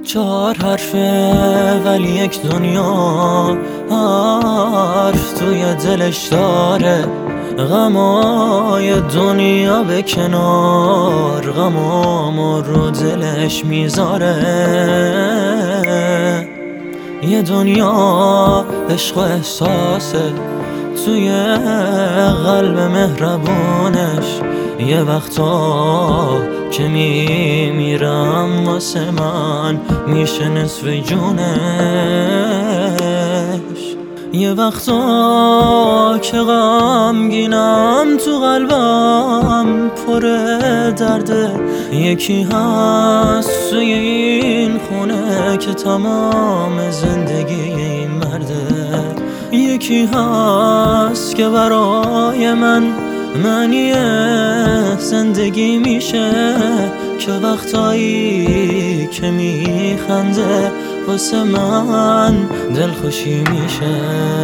4 حرفه ولی یک دنیا حرف توی دلش داره. غمای دنیا به کنار، غمامو رو دلش میذاره. یه دنیا عشق و احساسه توی قلب مهربونش. یه وقتا که میمیرم واسه من میشه نصف جونش. یه وقتا که غمگینم تو قلبم پر درده. یکی هست توی این خونه که تمام زندگی این مرده. یکی هست که برای من معنی زندگی میشه، که وقتایی که میخنده واسه من دلخوشی میشه.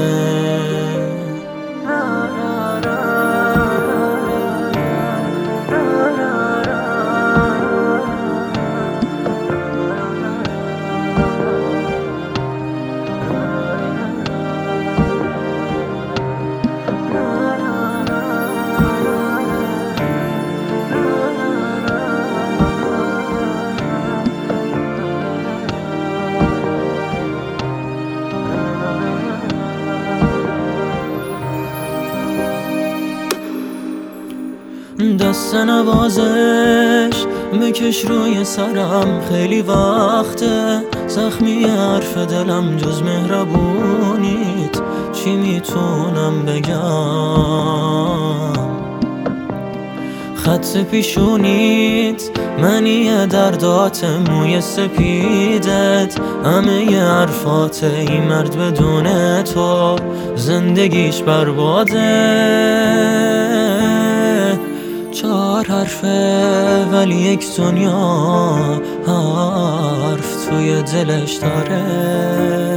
دست نوازش بکش روی سرم، خیلی وقته زخمی حرف دلم جز مهربونیت چی میتونم بگم. خط پیشونیت منی دردات، موی سپیدت همه حرفات. این مرد بدون تو زندگیش برباده. 4 حرفه ولی یک دنیا حرف توی دلش داره.